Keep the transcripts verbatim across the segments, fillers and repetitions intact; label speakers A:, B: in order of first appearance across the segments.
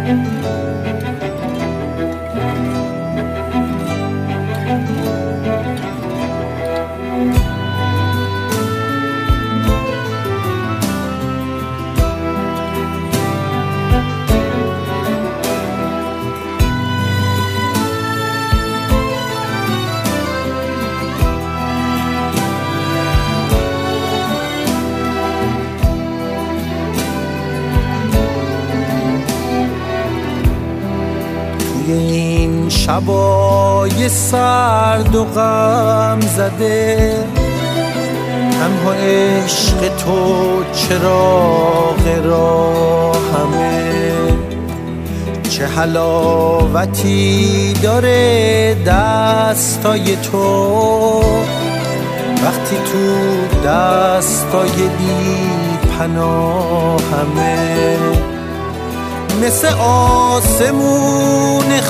A: این شبای سرد و غم زده تنها عشق تو چراغ راهمه، چه حلاوتی داره دستای تو وقتی تو دستای بی پناهمه، مثل آسمون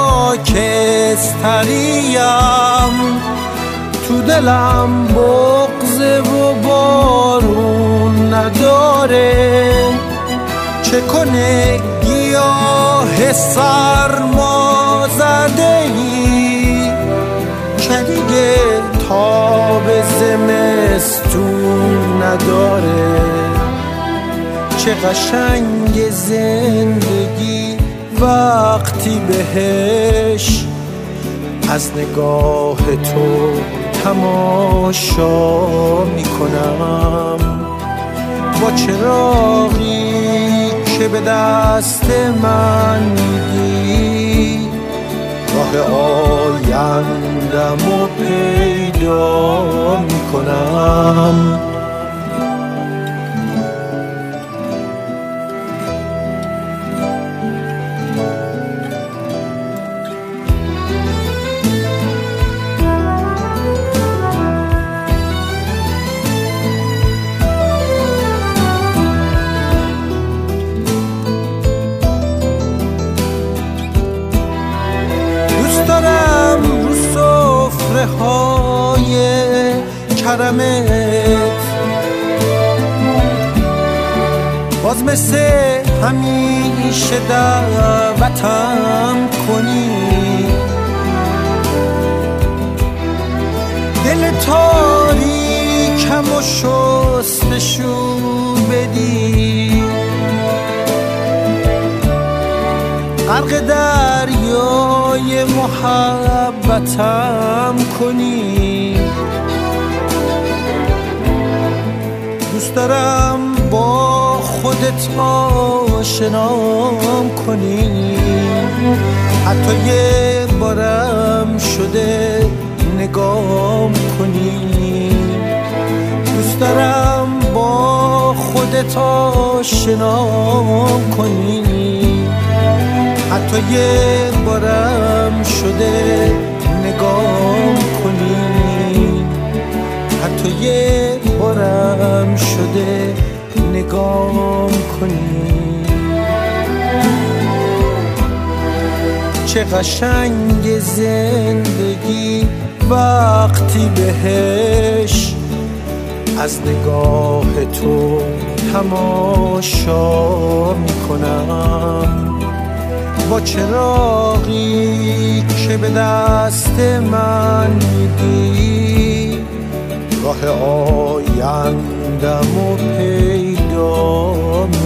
A: خاکستریم تو دلم بغض و بارون نداره، چه کنه گیاه سرما زده‌ای که دیگه تاب زمستون نداره، چه قشنگ زندگی وقتی بهش از نگاه تو تماشا میکنم، با چراغی که به دست من میدی راه آیندم رو پیدا میکنم. دارم رو سفره های کرمت باز مثل همیشه دعوتم کنی، دل تاریکم و شستشو بدی، غرق دریای محبتم کنی، دوست دارم با خودت آشنام کنی، حتی یه بارم شده نگام کنی، دوست دارم با خودت آشنام کنی، حتی یه بارم شده نگام کنی، حتی یه بارم شده نگام کنی، چه قشنگ زندگی وقتی بهش از نگاه تو تماشا میکنم، با چراغی که به دست من میدی راه آیندم رو پیدا